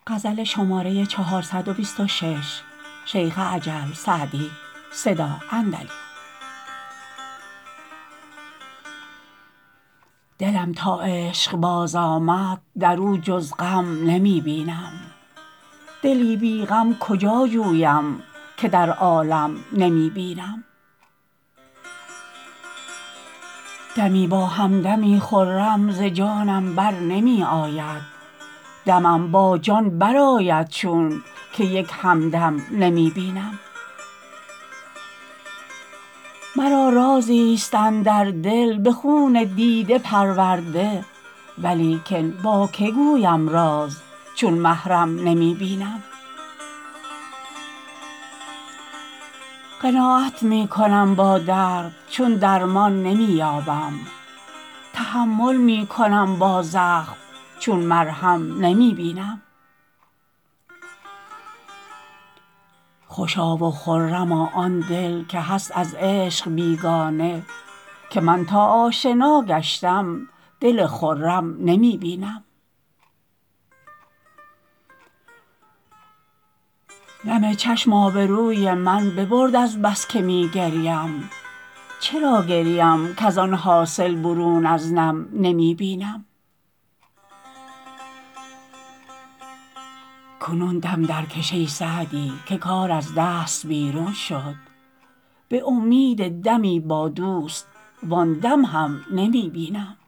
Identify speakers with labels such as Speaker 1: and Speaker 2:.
Speaker 1: دلم تا عشقباز آمد در او جز غم نمی بینم. دلی بی غم کجا جویم که در عالم نمی بینم. دمی با همدمی خرم ز جانم بر نمی آید. دمم با جان برآید چون که یک همدم نمی بینم. مرا رازی است اندر دل به خون دیده پرورده، ولیکن با که گویم راز چون محرم نمی بینم. قناعت می کنم با درد چون درمان نمی یابم. تحمل می کنم با زخم چون مرهم نمی بینم. خوشا و خرما آن دل که هست از عشق بیگانه، که من تا آشنا گشتم دل خرم نمی بینم. نم چشم آبروی من ببرد از بس که می گریم. چرا گریم کز آن حاصل برون از نم نمی بینم. کنون دم درکش ای سعدی که کار از دست بیرون شد. به امید دمی با دوست وان دم هم نمی بینم.